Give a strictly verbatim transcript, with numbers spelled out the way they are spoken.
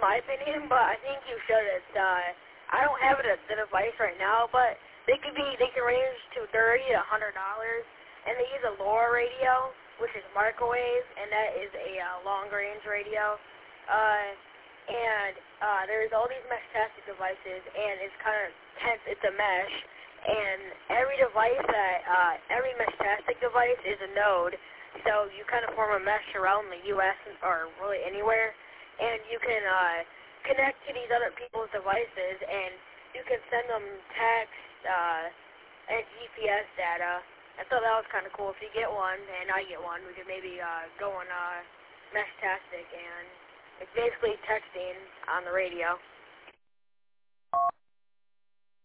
my opinion, but I think you should. It's, uh, I don't have it at the device right now, but they could be, they can range to thirty to a hundred dollars, and they use a LoRa radio, which is microwave, and that is a uh, long-range radio. Uh, and uh, there's all these mesh-tastic devices, and it's kind of tense. It's a mesh, and every device that, uh, every mesh-tastic device is a node, so you kind of form a mesh around the U S or really anywhere, and you can uh, connect to these other people's devices, and you can send them text uh, and G P S data. I thought that was kind of cool. If you get one, and I get one, we could maybe uh, go on uh, Mesh-tastic, and it's basically texting on the radio.